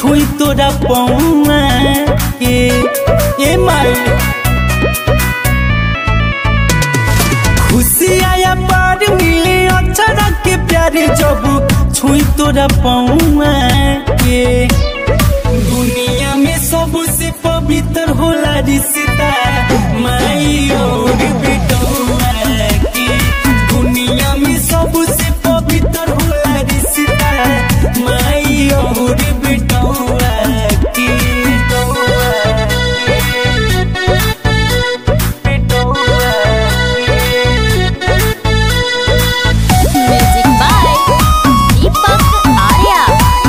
छुई तोरा पौआ के ए माई खुशी आया पार मिले अचारा के प्यारे जब छुई तोरा पौआ के दुनिया में सबसे पवित्र होला रिश्ता माई और बेटौआ के दुनिया में सबसे पवित्र होला रिश्ता माई और बेटौआ के म्यूजिक बाय दीपक आर्या।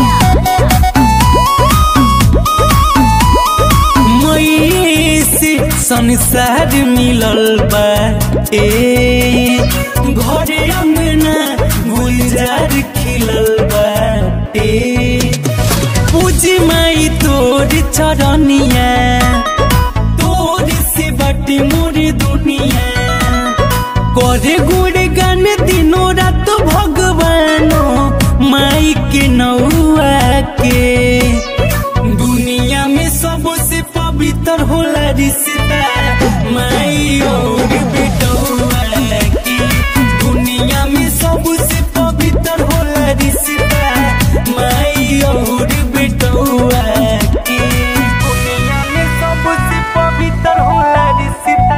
मई से संसार मिलल बाटे घरे अंगना गुलजार खिलल बाटे पूजी माई तोर चरनिया तोर से बाटे मोर दुनिया करे गुड़ गान दिनों रात भगवानो माई के नौआ के दुनिया में सबसे पवित्र होला रिश्ता माई और बेटौआ के दुनिया में सबसे पवित्र होला रिश्ता माई और बेटौआ के दुनिया में सबसे पवित्र होला रिश्ता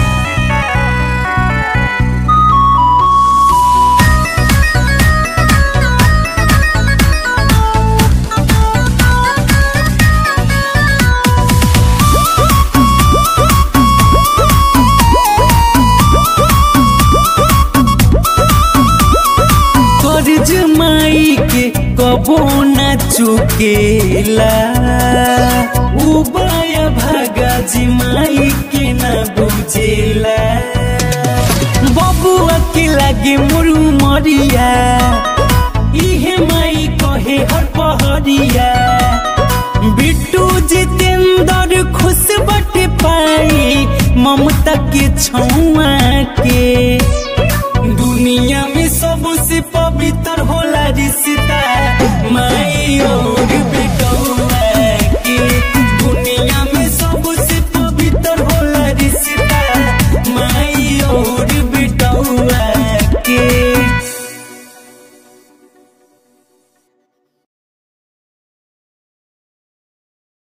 कर्ज माई के कबो न चुकेला उबाया भागा जी माई के न बुझेला बबुआ के लागे मुरु मरिया इहे माई कहे हर पहरिया बिट्टू जितेंद्र खुश बटे पाई ममता के छौआ के दुनिया में सबसे पवित्र होला रिश्ता माई और